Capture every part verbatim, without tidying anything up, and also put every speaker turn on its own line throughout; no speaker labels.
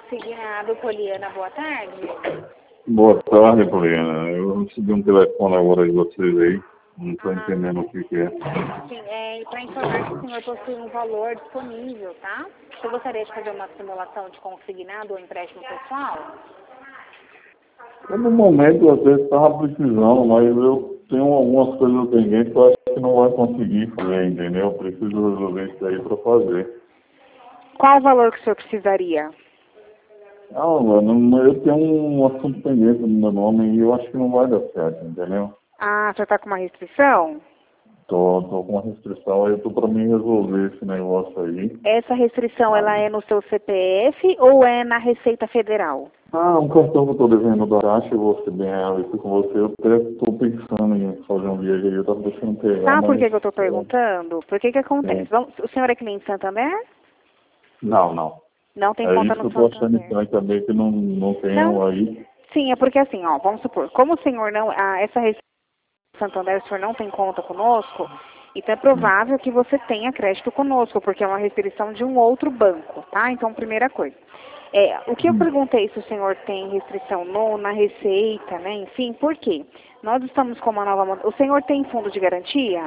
consignado, Poliana, boa tarde.
Boa tarde, Poliana. Eu recebi um telefone agora de vocês aí. Não estou
Ah,
entendendo o que, que é.
sim, é para informar que o senhor possui um valor disponível, tá? Você gostaria de fazer uma simulação de consignado ou empréstimo pessoal?
Eu, no momento, às vezes, estava precisando, mas eu tenho algumas coisas pendentes que eu acho que não vai conseguir fazer, entendeu? Eu preciso resolver isso aí para fazer.
Qual o valor que o senhor precisaria?
Não, mano, eu tenho um assunto pendente no meu nome e eu acho que não vai dar certo, entendeu?
Ah, você está com uma restrição?
Tô, tô com uma restrição aí, eu tô para mim resolver esse negócio aí.
Essa restrição, ela
Aí.
é no seu C P F ou é na Receita Federal?
Ah, um cartão que eu tô devendo da Caixa, eu vou ser bem realista com você. Eu até tô pensando em fazer um viagem aí, eu tava deixando pegar,
Sabe por
mas...
que, que eu estou perguntando? Por que que acontece?
É,
Vamos, o senhor é cliente Santander?
não, não.
Não tem
É
conta
isso que
no
eu tô achando
Santander.
estranho também, que não, não
Não?
tenho aí.
Sim, é porque assim, ó, vamos supor, como o senhor não, ah, essa Receita Santander, o senhor não tem conta conosco, então é provável que você tenha crédito conosco, porque é uma restrição de um outro banco, tá? Então, primeira coisa. É, o que eu
Hum.
perguntei se o senhor tem restrição no, na receita, né? Enfim, por quê? Nós estamos com uma nova... mod- O senhor tem fundo de garantia?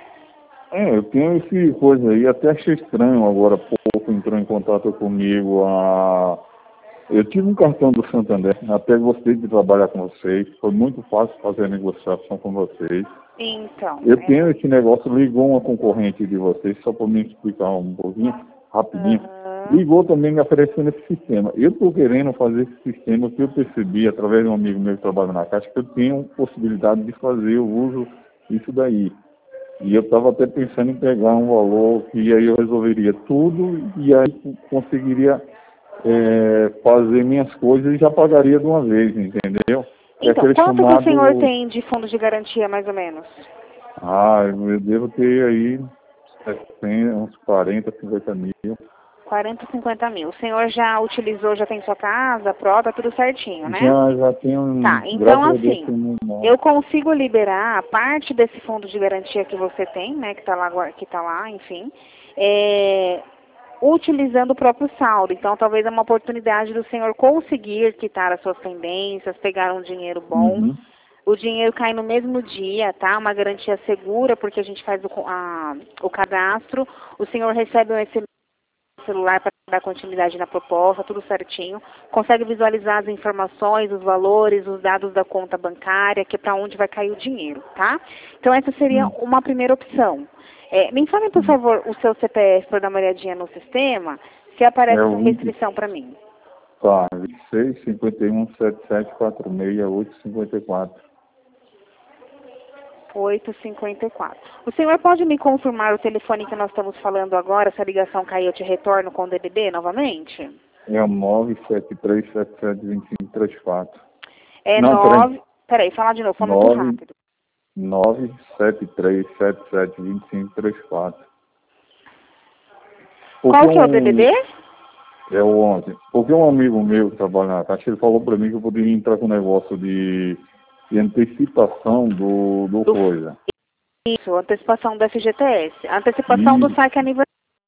É, eu tenho esse coisa aí, até achei estranho agora, há pouco entrou em contato comigo a... Eu tive um cartão do Santander, até gostei de trabalhar com vocês, foi muito fácil fazer a negociação com vocês.
Então,
Eu
é...
tenho esse negócio, ligou uma concorrente de vocês, só para me explicar um pouquinho, rapidinho.
Aham.
Ligou também me oferecendo esse sistema. Eu estou querendo fazer esse sistema que eu percebi, através de um amigo meu que trabalha na Caixa, que eu tenho possibilidade de fazer, eu uso isso daí. E eu estava até pensando em pegar um valor que aí eu resolveria tudo e aí conseguiria é, fazer minhas coisas e já pagaria de uma vez, entendeu? É
Então,
aquele
quanto que o senhor
chamado...
tem de fundo de garantia, mais ou menos?
Ah, eu devo ter aí setenta, uns quarenta, cinquenta mil.
quarenta, cinquenta mil. O senhor já utilizou, já tem sua casa, prova, tudo certinho, né?
Já, já tenho,
Tá, então
graças a Deus,
assim,
tenho um...
eu consigo liberar a parte desse fundo de garantia que você tem, né, que está lá, guar- que tá lá, enfim, é, utilizando o próprio saldo. Então, talvez é uma oportunidade do senhor conseguir quitar as suas pendências, pegar um dinheiro bom.
Uhum.
O dinheiro cai no mesmo dia, tá? Uma garantia segura, porque a gente faz o, co- a- o cadastro. O senhor recebe um S M S celular para dar continuidade na proposta, tudo certinho. Consegue visualizar as informações, os valores, os dados da conta bancária, que é para onde vai cair o dinheiro, tá? Então, essa seria
Hum.
uma primeira opção. É, me informe, por
Hum.
favor, o seu C P F para dar uma olhadinha no sistema, se
É
aparece essa
o vinte,
restrição para mim.
tá, vinte e seis, cinquenta e um, setenta e sete, quarenta e seis, oito, cinquenta e quatro.
oito cinquenta e quatro. O senhor pode me confirmar o telefone que nós estamos falando agora? Se a ligação cair, eu te retorno com o D D D novamente?
É o nove sete três sete sete dois cinco três quatro.
É
Não, peraí.
nove... Peraí, fala de novo, foi muito
nove
rápido.
nove sete três sete sete dois cinco três quatro. Porque
Qual que é o D D
um...
D?
É o onze. Porque um amigo meu que trabalha na Caixa, ele falou para mim que eu poderia entrar com um negócio de, de antecipação do, do
Do...
coisa.
Isso, antecipação do F G T S. Antecipação do
E,
saque aniversário.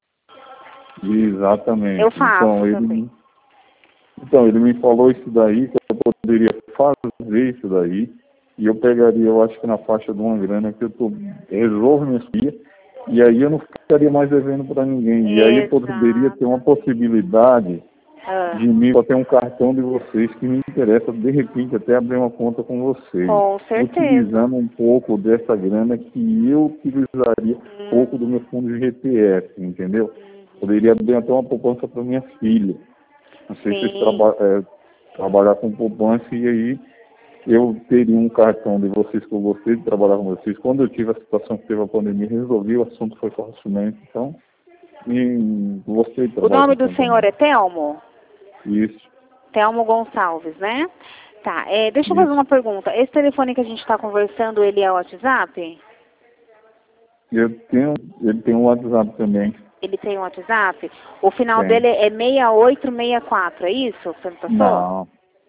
Eu
exatamente. Então
faço
ele,
também.
então, ele me falou isso daí, que eu poderia fazer isso daí, e eu pegaria, eu acho que na faixa de uma grana que eu tô, resolvo minhas filhas, e aí eu não ficaria mais devendo para ninguém. E aí eu poderia ter uma
Exatamente.
possibilidade
Ah,
de mim, só ter um cartão de vocês que me interessa, de repente até abrir uma conta com vocês,
com certeza.
utilizando um pouco dessa grana que eu utilizaria um
Hum,
pouco do meu fundo de G P S, entendeu?
hum,
Poderia abrir até uma poupança para minha filha. Não sei se vocês
sim.
traba é, trabalhar com poupança e aí eu teria um cartão de vocês que eu gostei de trabalhar com vocês. Quando eu tive a situação que teve a pandemia, resolvi, o assunto foi facilmente, então e gostei de
O
trabalhar
nome
com
do senhor
Santander.
é Telmo?
Isso,
Telmo Gonçalves, né? Tá, é, deixa eu fazer
isso.
uma pergunta. Esse telefone que a gente está conversando, ele é o WhatsApp?
Eu tenho, ele tem um WhatsApp também.
Ele tem um WhatsApp? O final
Tem.
dele é seis oito seis quatro, é isso que você me passou?
Não.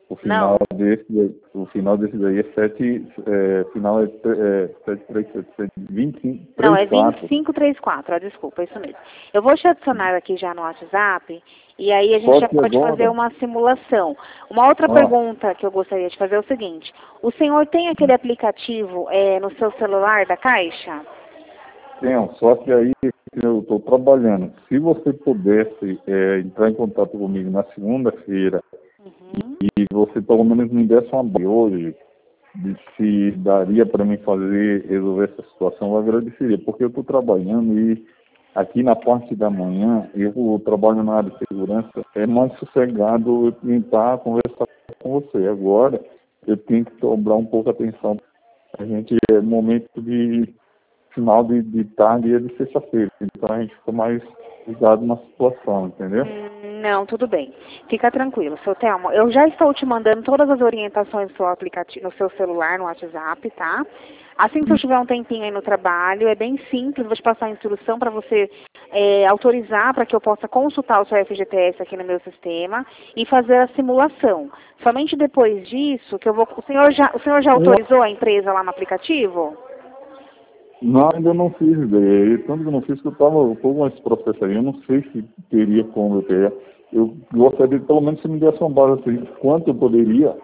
O final
Não.
desse, o final desse daí é sete, é, final é, é sete três sete sete, vinte e cinco,
Não, é
trinta e quatro.
vinte e cinco trinta e quatro, ah, desculpa, é isso mesmo. Eu vou te adicionar aqui já no WhatsApp e aí a gente
Só
já
que
pode fazer
agora,
uma simulação. Uma outra
ó,
pergunta que eu gostaria de fazer é o seguinte, o senhor tem aquele aplicativo é, no seu celular da Caixa?
tem, só que aí eu estou trabalhando. Se você pudesse é, entrar em contato comigo na segunda-feira
Uhum.
e você pelo menos me desse uma base hoje de se daria para mim fazer, resolver essa situação, eu agradeceria, porque eu estou trabalhando e aqui na parte da manhã, eu trabalho na área de segurança, é mais sossegado eu tentar conversar com você. Agora, eu tenho que dobrar um pouco a atenção. A gente é momento de final de, de tarde e de sexta-feira, então a gente fica mais ligado na situação, entendeu?
Hum, Não, tudo bem. Fica tranquilo, seu Telmo. Eu já estou te mandando todas as orientações do seu aplicativo, no seu celular, no WhatsApp, tá? Assim que eu tiver um tempinho aí no trabalho, é bem simples, vou te passar a instrução para você é, autorizar para que eu possa consultar o seu F G T S aqui no meu sistema e fazer a simulação. Somente depois disso que eu vou. O senhor já, o senhor já autorizou a empresa lá no aplicativo?
Não, ainda não fiz ideia. E tanto que eu não fiz que eu estava um pouco com esse processo aí. Eu não sei se teria como eu ter. Eu gostaria de pelo menos se me desse uma base assim, quanto eu poderia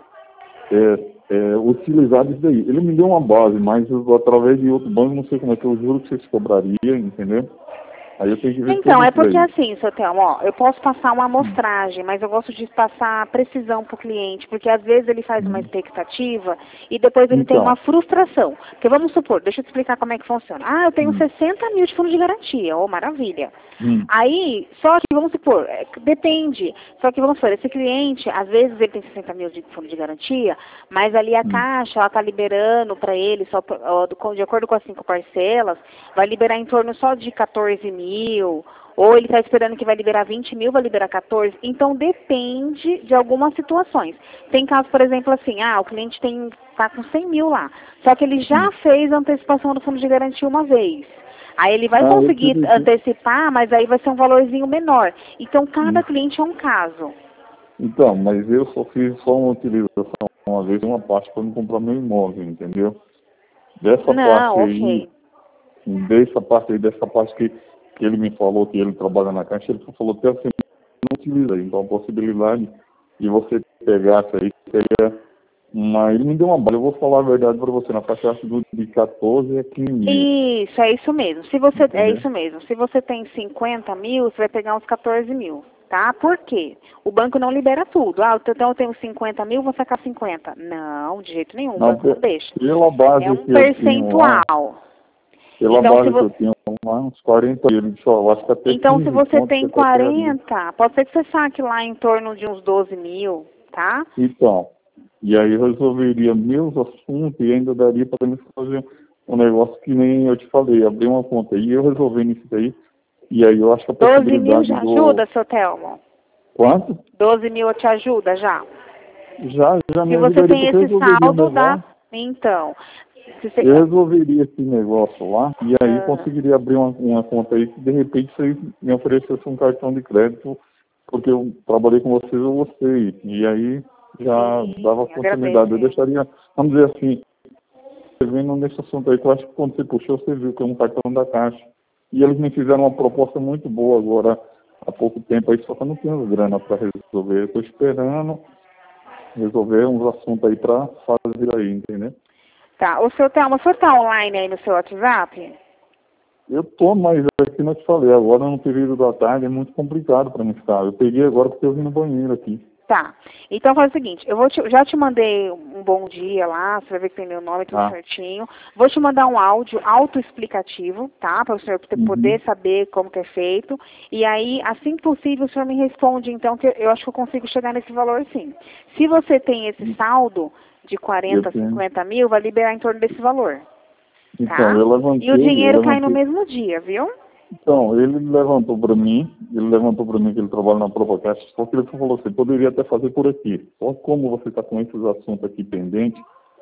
é, é, utilizar disso daí. Ele me deu uma base, mas eu, através de outro banco, não sei como é que eu juro que vocês cobrariam, entendeu? Aí eu tenho que ver
Então,
tudo
é
isso
porque
daí.
assim, seu Telmo, ó, eu posso passar uma amostragem, mas eu gosto de passar precisão para o cliente, porque às vezes ele faz uma
Hum.
expectativa e depois ele tem uma
Então,
frustração. Porque vamos supor, deixa eu te explicar como é que funciona. Ah, eu tenho
hum,
sessenta mil de fundo de garantia, oh, maravilha.
hum,
Aí, só que vamos supor, é, depende, só que vamos supor, esse cliente, às vezes ele tem sessenta mil de fundo de garantia, mas ali a
hum.
Caixa, ela está liberando para ele, só, pra- ó, do- com- de acordo com as cinco parcelas, vai liberar em torno só de quatorze mil, ou ele está esperando que vai liberar vinte mil, vai liberar quatorze. Então, depende de algumas situações. Tem casos, por exemplo, assim, ah, o cliente tem está com cem mil lá, só que ele já
Hum.
fez a antecipação do fundo de garantia uma vez. Aí ele vai
Ah, eu
conseguir
tive aqui.
antecipar, mas aí vai ser um valorzinho menor. Então, cada
Hum.
cliente é um caso.
Então, mas eu só fiz só uma utilização uma vez, uma parte para me comprar meu imóvel, entendeu? Dessa
Não,
parte aí,
ok.
dessa parte aí, dessa parte que, que ele me falou que ele trabalha na Caixa, ele falou que assim, não utiliza. Então a possibilidade de você pegar isso aí seria uma. Ele me deu uma bala, eu vou falar a verdade para você, na faixa acho do de quatorze a quinze mil,
Isso, é isso mesmo. Se você, é
entendeu?
isso mesmo. Se você tem cinquenta mil, você vai pegar uns quatorze mil, tá? Por quê? O banco não libera tudo. Ah, então eu tenho cinquenta mil, vou sacar cinquenta. Não, de jeito nenhum, o
Não,
banco não
pe-
deixa.
pela
É
base
um
que eu tenho lá,
percentual.
pela
Então, se
base que
você,
eu tenho lá, uns quarenta mil, ele disse, ó, eu acho que até
então, se
quinze
você
pontos que
tem
até pegaria.
quarenta, pode ser que você saque lá em torno de uns doze mil, tá?
Então, e aí eu resolveria meus assuntos e ainda daria para mim fazer um negócio que nem eu te falei, abrir uma conta. E eu resolvendo isso daí, e aí eu acho que a
doze mil
possibilidade
já
do...
ajuda, seu Telmo?
Quanto?
doze mil te ajuda já?
Já, já me
Se você
ajudaria
tem
porque eu
esse
resolveria o
saldo, dá.
negócio.
Então, se você,
Eu resolveria esse negócio lá e aí
ah,
conseguiria abrir uma, uma conta aí que de repente vocês me oferecessem um cartão de crédito, porque eu trabalhei com vocês, eu gostei. E aí já
sim,
dava continuidade. Eu
agradecemos.
deixaria, vamos dizer assim, você vendo nesse assunto aí, que eu acho que quando você puxou, você viu que é um cartão da Caixa. E eles me fizeram uma proposta muito boa agora, há pouco tempo aí, só que eu não tenho grana para resolver. Eu estou esperando resolver uns assuntos aí para fazer aí, entendeu?
Tá, o seu Telmo, o senhor tá online aí no seu WhatsApp?
Eu tô, mas é que não te falei, agora no período da tarde é muito complicado para mim ficar. Eu peguei agora porque eu vim no banheiro aqui.
Tá. Então faz o seguinte, eu vou te, já te mandei um bom dia lá, você vai ver que tem meu nome, tudo
Ah,
certinho. Vou te mandar um áudio autoexplicativo, tá? Para o senhor te-
uhum,
poder saber como que é feito. E aí, assim que possível, o senhor me responde, então, que eu, eu acho que eu consigo chegar nesse valor sim. Se você tem esse saldo de
eu
quarenta,
tenho.
cinquenta mil, vai liberar em torno desse valor,
Então,
tá?
eu
E o
levantei, eu
dinheiro cai no
levantei.
mesmo dia, viu?
Então, ele levantou para mim, ele levantou para mim que ele trabalha na Provocast, só que ele falou assim, poderia até fazer por aqui. Só como você está com esses assuntos aqui pendentes,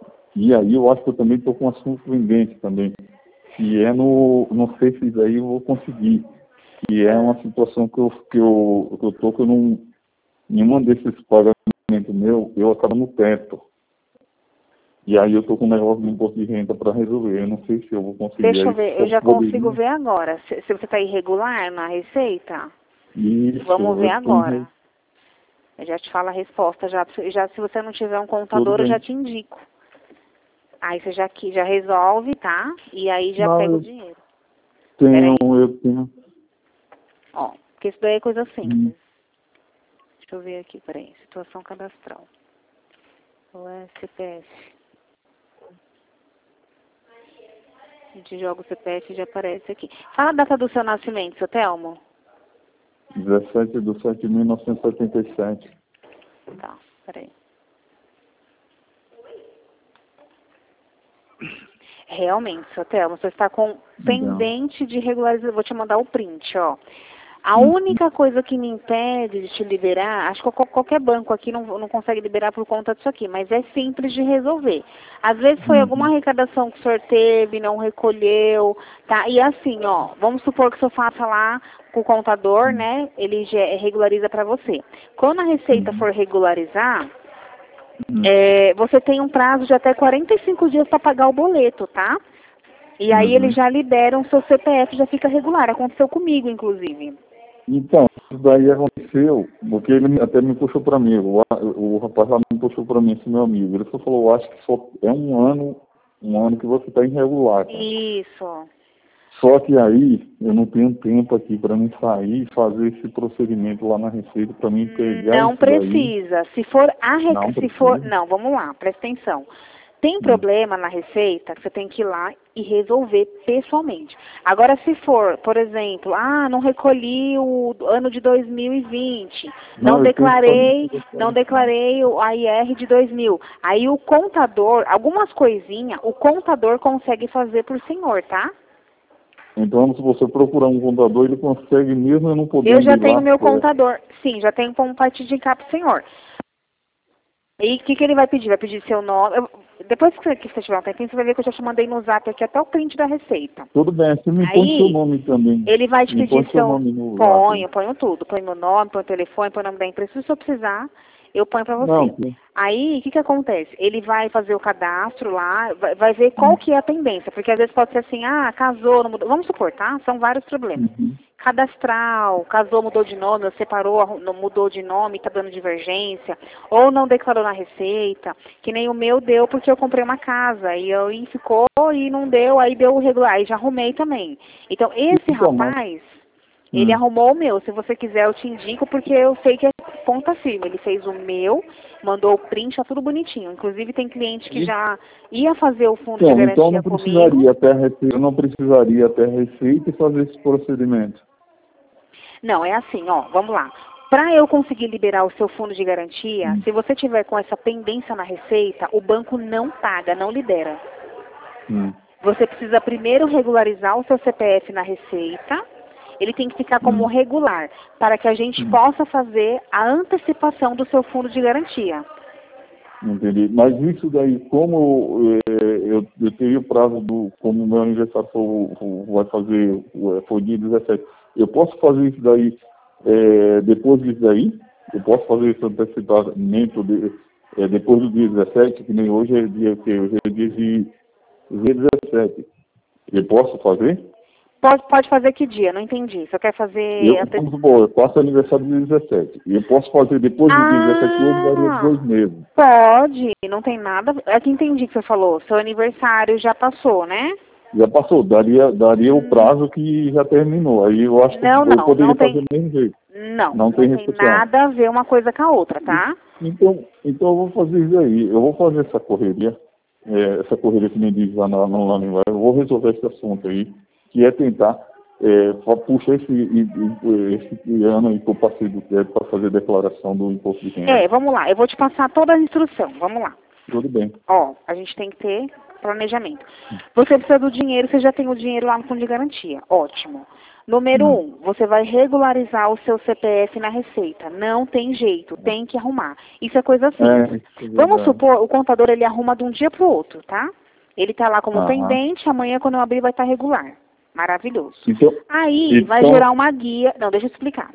e aí eu acho que eu também estou com um assunto pendente também, que é no, não sei se isso aí eu vou conseguir, que é
Ah,
uma situação que eu, que eu, que eu tô, que eu não, em uma desses pagamentos meu, eu acabo no teto. E aí eu tô com um negócio de imposto de renda para resolver. Eu não sei se eu vou conseguir.
Deixa eu
aí,
ver, eu já
poderia...
consigo ver agora. Se, se você está irregular na receita,
Isso,
vamos ver
eu tô
agora.
em...
Eu já te falo a resposta. Já, já, se você não tiver um
Tudo
contador, eu já
bem.
te indico. Aí você já, aqui, já resolve, tá? E aí já
Não,
pega o
eu
dinheiro.
tenho,
Peraí.
eu tenho.
Ó, porque isso daí é coisa
Hum.
simples. Deixa eu ver aqui, peraí. Situação cadastral. O C P F. A gente joga o C P F e já aparece aqui. Fala a data do seu nascimento, seu Telmo.
dezessete de sete de mil novecentos e setenta e sete.
Tá, peraí. Realmente, seu Telmo, você está com
Então,
pendente de regularização. Vou te mandar o print, ó. A
hum,
única coisa que me impede de te liberar, acho que qual- qualquer banco aqui não, não consegue liberar por conta disso aqui, mas é simples de resolver. Às vezes foi alguma
uhum,
arrecadação que o senhor teve, não recolheu, tá? E assim, ó, vamos supor que o senhor faça lá com o contador,
hum,
né? Ele já regulariza para você. Quando a Receita
uhum,
for regularizar,
uhum,
é, você tem um prazo de até quarenta e cinco dias para pagar o boleto, tá? E aí eles
uhum.
já liberam, seu C P F já fica regular. Aconteceu comigo, inclusive.
Então, isso daí aconteceu, porque ele me- até me puxou para mim, o, o rapaz lá me puxou para mim, esse meu amigo. Ele só falou, eu acho que só é um ano, um ano que você está irregular, cara.
Isso.
Só que aí eu não tenho tempo aqui para mim sair e fazer esse procedimento lá na Receita, para mim pegar
Não
isso daí.
precisa. Se for a
Não
rec... se for,
precisa.
não, vamos lá, presta atenção. Tem
Hum.
problema na receita, você tem que ir lá e resolver pessoalmente. Agora, se for, por exemplo, ah, não recolhi o ano de dois mil e vinte, não
Não, eu tenho que fazer essa
declarei, não
declaração.
declarei o A I R de dois mil. Aí o contador, algumas coisinhas, o contador consegue fazer por senhor, tá?
Então, se você procurar um contador, ele consegue, mesmo eu não
Eu
podendo
já
ir lá.
tenho meu
É,
contador. Sim, já tenho como para te indicar para o senhor. E o que, que ele vai pedir? Vai pedir seu nome. Eu- depois que você, que você tiver um tempinho, você vai ver que eu já te mandei no zap aqui até o print da receita.
tudo bem, você me põe seu
Aí,
nome também.
ele vai te
Me
pedir
põe seu
seu...
nome no zap.
Ponho, ponho tudo. Ponho meu nome, ponho o telefone, ponho o nome da empresa. Se eu precisar, eu ponho para
Não,
você.
sim.
Aí, o que, que acontece? Ele vai fazer o cadastro lá, vai, vai ver qual
Hum,
que é a tendência. Porque às vezes pode ser assim, ah, casou, não mudou. Vamos supor, tá? São vários problemas.
uhum.
Cadastral, casou, mudou de nome, ou separou, arru- não mudou de nome, está dando divergência, ou não declarou na receita, que nem o meu deu porque eu comprei uma casa, e aí ficou e não deu, aí deu o regular, aí já arrumei também. Então, esse
Então, mas,
rapaz, ele
hum,
arrumou o meu, se você quiser eu te indico, porque eu sei que é ponta firme, ele fez o meu, mandou o print, tá tudo bonitinho. Inclusive tem cliente que já ia fazer o fundo de
então, então
garantia
não
comigo.
precisaria até a Receita, eu não precisaria até a Receita e fazer esse procedimento.
Não, é assim, ó, vamos lá. Para eu conseguir liberar o seu fundo de garantia,
Hum,
se você tiver com essa pendência na receita, o banco não paga, não libera.
hum,
Você precisa primeiro regularizar o seu C P F na receita. Ele tem que ficar como
hum,
regular, para que a gente
hum.
possa fazer a antecipação do seu fundo de garantia.
Entendi. Mas isso daí, como eh, eu, eu teria o prazo do, como o meu aniversário for, for- vai fazer, eh, foi dia dezessete, eu posso fazer isso daí eh, depois disso daí? Eu posso fazer esse antecipadamente de, eh, depois do dia dezessete, que nem hoje é dia que hoje é dia de dia dezessete. Eu posso fazer?
Pode, pode fazer que dia? Não entendi. Você quer fazer...
Eu,
ante-
vamos supor, eu faço aniversário do dia dezessete. E eu posso fazer depois do dia dezessete, hoje daria
Ah,
dois meses.
pode. Não tem nada... É que entendi que você falou. Seu aniversário já passou, né?
Já passou, daria, daria o prazo que já terminou. Aí eu acho que
Não,
eu
não,
poderia
não
fazer
tem,
do mesmo jeito.
não,
Não
não
tem
tem
restrição.
nada a ver uma coisa com a outra, tá?
Então, então eu vou fazer isso aí. Eu vou fazer essa correria, é, essa correria que me diz lá na, no, lá no, eu vou resolver esse assunto aí, que é tentar é, fa- puxar esse, e- e- esse ano aí que eu passei do crédito para fazer a declaração do imposto de renda.
É, vamos lá, eu vou te passar toda a instrução, vamos lá.
Tudo bem.
Ó, a gente tem que ter planejamento. Você precisa do dinheiro, você já tem o dinheiro lá no fundo de garantia, ótimo. Número
Hum.
um, você vai regularizar o seu C P F na receita. Não tem jeito, tem que arrumar. Isso é coisa
É,
simples.
isso é
Vamos
verdade.
supor, o contador ele arruma de um dia para o outro, tá? Ele tá lá como
Aham.
pendente, amanhã quando eu abrir vai estar regular. Maravilhoso.
Então,
Aí vai
então,
gerar uma guia. Não, deixa eu explicar.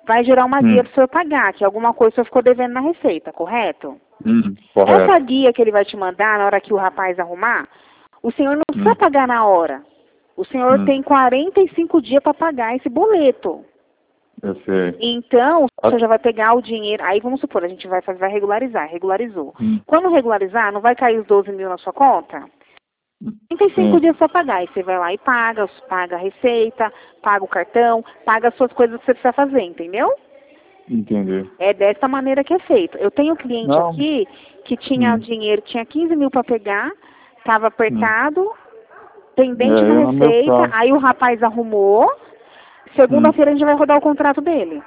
vai gerar uma
Hum.
guia para o senhor pagar, que alguma coisa o senhor ficou devendo na Receita, correto?
Hum, correto.
Essa guia que ele vai te mandar na hora que o rapaz arrumar, o senhor não precisa
Hum.
pagar na hora. O senhor
Hum.
tem quarenta e cinco dias para pagar esse boleto.
Eu sei.
Então,
Ah.
você já vai pegar o dinheiro, aí vamos supor, a gente vai, fazer, vai regularizar, regularizou.
Hum.
Quando regularizar, não vai cair os doze mil na sua conta? trinta e cinco
Sim.
dias para pagar, aí você vai lá e paga, paga a receita, paga o cartão, paga as suas coisas que você precisa fazer, entendeu?
Entendi.
É dessa maneira que é feito. Eu tenho um cliente
Não.
aqui que tinha
Hum.
dinheiro, tinha quinze mil para pegar, estava apertado,
Hum.
pendente
É,
na
eu no meu
receita,
caso.
aí o rapaz arrumou, segunda-feira a gente vai rodar o contrato dele.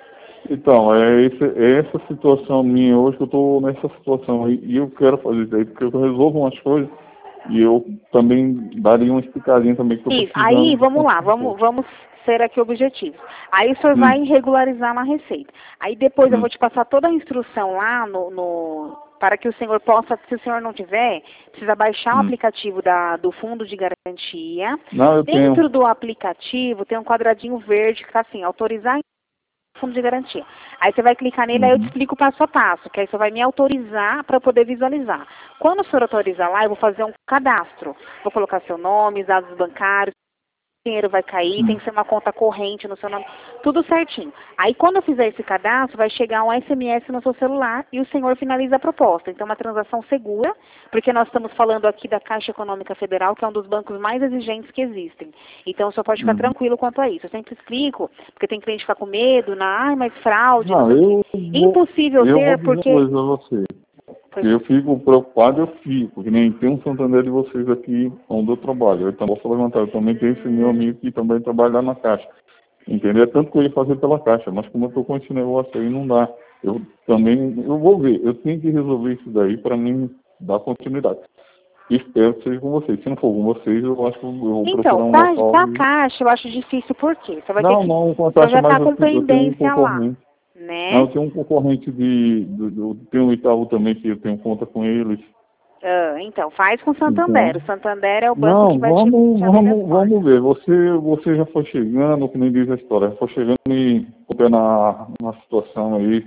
Então, é, esse, é essa situação minha hoje que eu estou nessa situação aí, e eu quero fazer isso aí, porque eu resolvo umas coisas e eu também daria uma explicadinha também que eu estou
Isso,
precisando.
aí vamos lá,
de-
vamos, vamos ser aqui objetivos. Aí o senhor
Hum.
vai regularizar na receita. Aí depois eu
Hum.
vou te passar toda a instrução lá no, no- para que o senhor possa, se o senhor não tiver, precisa baixar o
Hum.
aplicativo da, do fundo de garantia.
Não, eu
Dentro
tenho.
do aplicativo tem um quadradinho verde que está assim, autorizar fundo de garantia. Aí você vai clicar nele, aí eu te
Uhum.
explico o passo a passo, que aí você vai me autorizar para poder visualizar. Quando o senhor autorizar lá, eu vou fazer um cadastro. Vou colocar seu nome, dados bancários, o dinheiro vai cair, tem
Hum.
que ser uma conta corrente no seu nome, tudo certinho. Aí quando eu fizer esse cadastro, vai chegar um S M S no seu celular e o senhor finaliza a proposta. Então é uma transação segura, porque nós estamos falando aqui da Caixa Econômica Federal, que é um dos bancos mais exigentes que existem. Então o senhor pode ficar
Uhum.
tranquilo quanto a isso. Eu sempre explico, porque tem cliente que fica com medo, na, ai, mas fraude, não
Não,
sei o quê.
eu vou,
Impossível
eu vou
ter,
dizer uma
porque...
coisa a você.
Pois-
Eu fico preocupado, eu fico, que nem tem um Santander de vocês aqui onde eu trabalho. Eu também posso levantar, eu também tenho esse meu amigo que também trabalha lá na Caixa. Entendeu? É tanto que eu ia fazer pela Caixa, mas como eu estou com esse negócio aí, não dá. Eu também, eu vou ver, eu tenho que resolver isso daí para mim dar continuidade. Espero que seja com vocês. Se não for com vocês, eu acho que eu vou procurar
Então,
um
com a,
local.
com a
E...
Caixa eu acho difícil, por quê? Você vai ter
Não,
que...
não, com a
Você
Caixa,
já
mas
está com
eu, tenho- eu tenho um
pendência lá,
concorrente. Não,
né?
eu tenho um concorrente de, de, de eu tenho o Itaú também, que eu tenho conta com eles.
Ah, então, faz com o Santander.
Então,
O Santander é o banco que
não,
vai te,
vamos,
te abrir as
vamos,
portas.
vamos ver. Você, você já foi chegando, como diz a história, foi chegando e ficou na, na situação aí.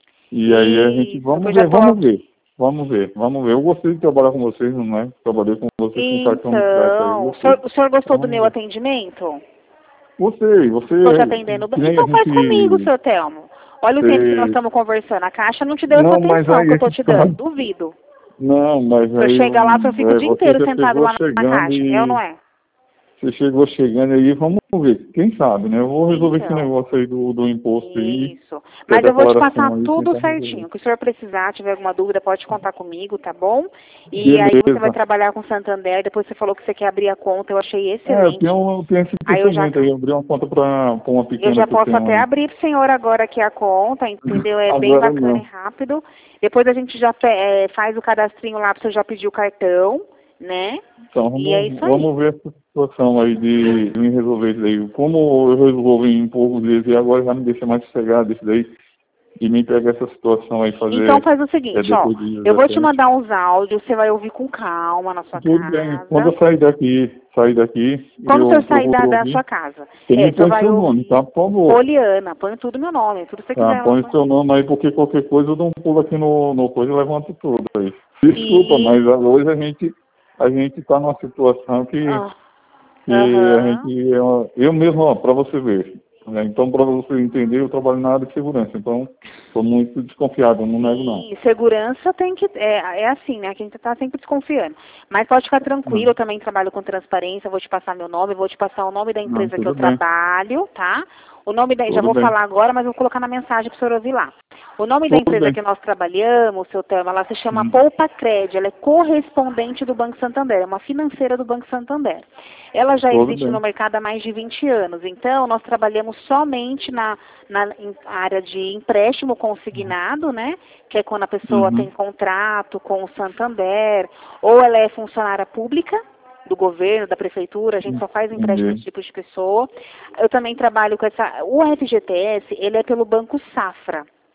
E aí a gente,
Isso, que eu
vamos
já
ver,
tô...
vamos ver. Vamos ver, vamos ver. Eu gostei de trabalhar com vocês, não é? Trabalhei com vocês com cartão de crédito aí,
Então, o
gostei.
senhor, o senhor gostou do
Vamos
meu
ver.
atendimento?
Gostei, você,
Estou te atendendo
que
bem?
nem a
Então faz comigo,
gente...
seu Telmo. Olha o tempo que nós
Você...
estamos conversando. A Caixa não te deu essa
Não, mas
atenção
aí
que eu
a
estou
gente
te
tá...
dando. Duvido.
Não, mas
Se eu
aí
chegar lá, eu fico o
é,
dia
você
inteiro
já
sentado
chegou
lá na, na
chegando
Caixa. É ou
e...
não é?
Você chegou chegando aí, vamos ver. Quem sabe, né? Eu vou resolver esse
Então,
negócio aí do, do imposto aí,
isso.
da
Mas eu vou te passar
declaração aí,
tudo
tentar
certinho.
resolver.
O que o senhor precisar, tiver alguma dúvida, pode contar comigo, tá bom? E aí você vai
Beleza.
trabalhar com o Santander. Depois você falou que você quer abrir a conta. Eu achei
É, eu
excelente.
tenho, eu tenho esse
Aí eu já,
pensamento aí, abrir uma conta para uma
eu
pequena
já
que eu
posso
tenho
até
aí.
abrir pro senhor agora aqui a conta, entendeu? É bem
Agora
bacana e
não.
rápido. Depois a gente já pe- é, faz o cadastrinho lá para você já pedir o cartão, né?
Então
E é
vamos,
isso aí.
vamos ver essa situação aí de, de resolver isso daí. Como eu resolvi em poucos dias e agora já me deixa mais sossegado isso daí. E me pega essa situação aí, fazer
Então faz o
é,
seguinte, ó.
depois de
Eu vou te
dezessete.
mandar uns áudios, você vai ouvir com calma na sua
Tudo bem. Quando
casa.
eu sair daqui, sair daqui,
Quando o
eu
senhor sair da,
procuro
da sua
ouvir.
casa.
Você
É,
me
o senhor
põe
vai
seu nome, tá?
ouvir
Por favor.
Poliana, põe tudo meu nome, tudo que você
Tá,
quiser.
põe
Põe.
seu nome aí, porque qualquer coisa eu dou um pulo aqui no, no coisa e levanto tudo aí. Desculpa,
E...
mas hoje a gente a gente tá numa situação que,
ah,
que a
aham.
gente... Eu, eu mesmo, ó, pra você ver. Né? Então, pra você entender, eu trabalho na área de segurança. Então, tô muito desconfiado, eu não nego não.
Sim, segurança tem que... É, é assim, né? Que a gente tá sempre desconfiando. Mas pode ficar tranquilo,
Não,
eu também trabalho com transparência, vou te passar meu nome, vou te passar o nome da
não,
empresa que eu
tudo bem.
trabalho, tá? O nome da... Já
Tudo
vou
bem.
falar agora, mas vou colocar na mensagem para o senhor ouvir lá. O nome da
Tudo
empresa
bem.
que nós trabalhamos, seu Thelma, ela se chama
Hum.
Poupa Cred, ela é correspondente do Banco Santander, é uma financeira do Banco Santander. Ela já
Tudo
existe
bem.
no mercado há mais de vinte anos, então nós trabalhamos somente na, na em área de empréstimo consignado, né? Que é quando a pessoa
Uhum.
tem contrato com o Santander, ou ela é funcionária pública do governo, da prefeitura, a gente só faz empréstimo desse
Entendi.
tipo de pessoa. Eu também trabalho com essa... O F G T S, ele é pelo Banco Safra.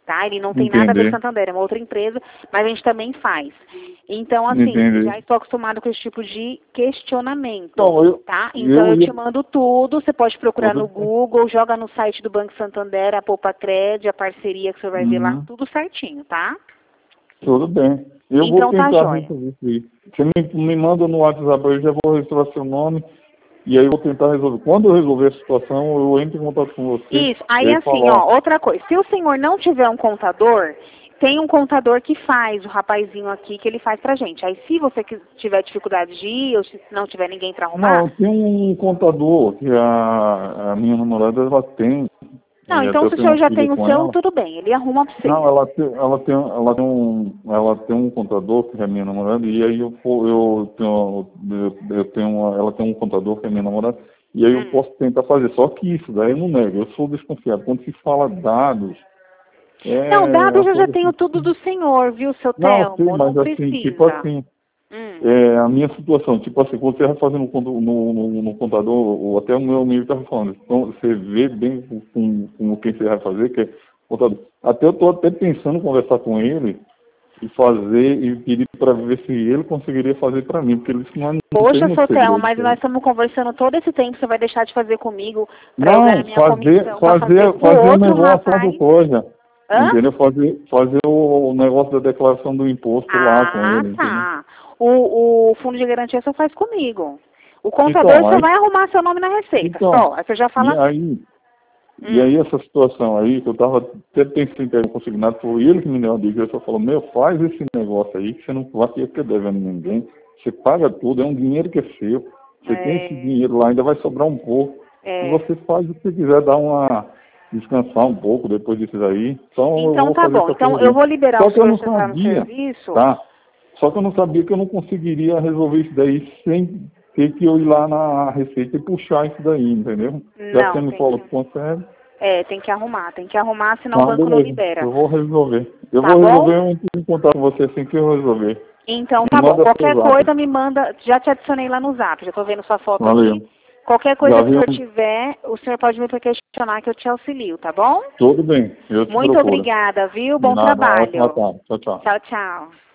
tá? Ele não tem nada a ver
Entendi.
com Santander, é uma outra empresa, mas a gente também faz. Então, assim,
Entendi.
já estou acostumado com esse tipo de questionamento,
Não, eu,
tá? Então,
eu,
eu,
eu
te mando tudo, você pode procurar
tudo
no
bem.
Google, joga no site do Banco Santander, a Poupa Cred, a parceria que você vai ver lá,
Uhum.
tudo certinho, tá?
Tudo bem. Eu vou
Então, tá
tentar
jóia.
resolver isso aí. Você me, me manda no WhatsApp, eu já vou registrar seu nome e aí eu vou tentar resolver. Quando eu resolver a situação, eu entro em contato com você
Isso,
e
aí
aí
assim,
falar.
ó, outra coisa, se o senhor não tiver um contador, tem um contador que faz, o rapazinho aqui, que ele faz pra gente. Aí se você que- tiver dificuldade de ir, ou se não tiver ninguém pra arrumar,
Não, tem um contador que a, a minha namorada ela tem,
não,
e
então
até eu
se o
tenho
senhor
uma
já
filha
tem o
com
seu,
ela.
tudo bem, ele arruma pra vocês.
Não, ela tem, ela tem, ela tem um, ela tem um contador que é a minha namorada e aí eu, po- eu tenho, eu, eu tenho uma, ela tem um contador que é minha namorada e aí eu
Hum.
posso tentar fazer. Só que isso daí eu não nego, eu sou desconfiado. Quando se fala dados,
Não,
é
dados
uma
eu já
coisa
tenho
assim.
tudo do senhor, viu, seu
Não, sim,
Telmo? Não
mas assim, tipo
precisa.
assim,
Hum.
é, a minha situação, tipo assim, quando você vai fazendo no, conto- no, no, no contador, ou até o meu amigo estava falando, então você vê bem com, com quem você vai fazer, que é contador. Até eu estou até pensando em conversar com ele e fazer, e pedir para ver se ele conseguiria fazer para mim, porque ele disse que não, não tem
Poxa,
muito
seu Telmo,
segredo.
mas nós estamos conversando todo esse tempo, você vai deixar de fazer comigo para eu ganhar
Não,
minha
fazer,
comissão para fazer
fazer,
com
fazer o
outro
negócio lá do
rapaz?
coisa,
Hã?
entendeu? Fazer, fazer o negócio da declaração do imposto lá com
Ah,
ele, entendeu?
tá. O, o fundo de garantia só faz comigo. O contador
Então,
só
aí,
vai arrumar seu nome na receita,
então,
só. Aí você já
e
fala assim.
aí, E
Hum.
aí essa situação aí, que eu tava até pensando em ter um consignado, foi ele que me deu uma dica, ele só falou, meu, faz esse negócio aí, que você não vai ficar devendo ninguém, você paga tudo, é um dinheiro que é seu, você tem esse
É,
dinheiro lá, ainda vai sobrar um pouco, e
é.
você faz o que você quiser, dar uma, descansar um pouco depois disso aí, então eu
Então
vou
tá
fazer
bom.
essa
Então eu
correria.
vou liberar
Só
o
que eu
senhor
não
você entrar no
sabia,
serviço.
tá? Só que eu não sabia que eu não conseguiria resolver isso daí sem ter que eu ir lá na Receita e puxar isso daí, entendeu? Já que você
Não,
me
tem
falou
que.
que consegue.
É, tem que arrumar, tem que arrumar, senão o
Tá,
banco não
beleza.
libera.
Eu vou resolver. Eu
Tá
vou
bom?
resolver, eu entro em contato com você assim que eu resolver.
Então
Me
tá bom.
manda seu
Qualquer
zap.
coisa me manda. Já te adicionei lá no zap, já tô vendo sua foto
Valeu.
aqui. Qualquer
Já
coisa que o
vi
senhor
um...
tiver, o senhor pode me questionar que eu te auxilio, tá bom?
Tudo bem, eu te
Muito
procuro.
obrigada, viu?
De
Bom
nada, uma ótima
trabalho.
tarde. Tchau, tchau.
Tchau, tchau.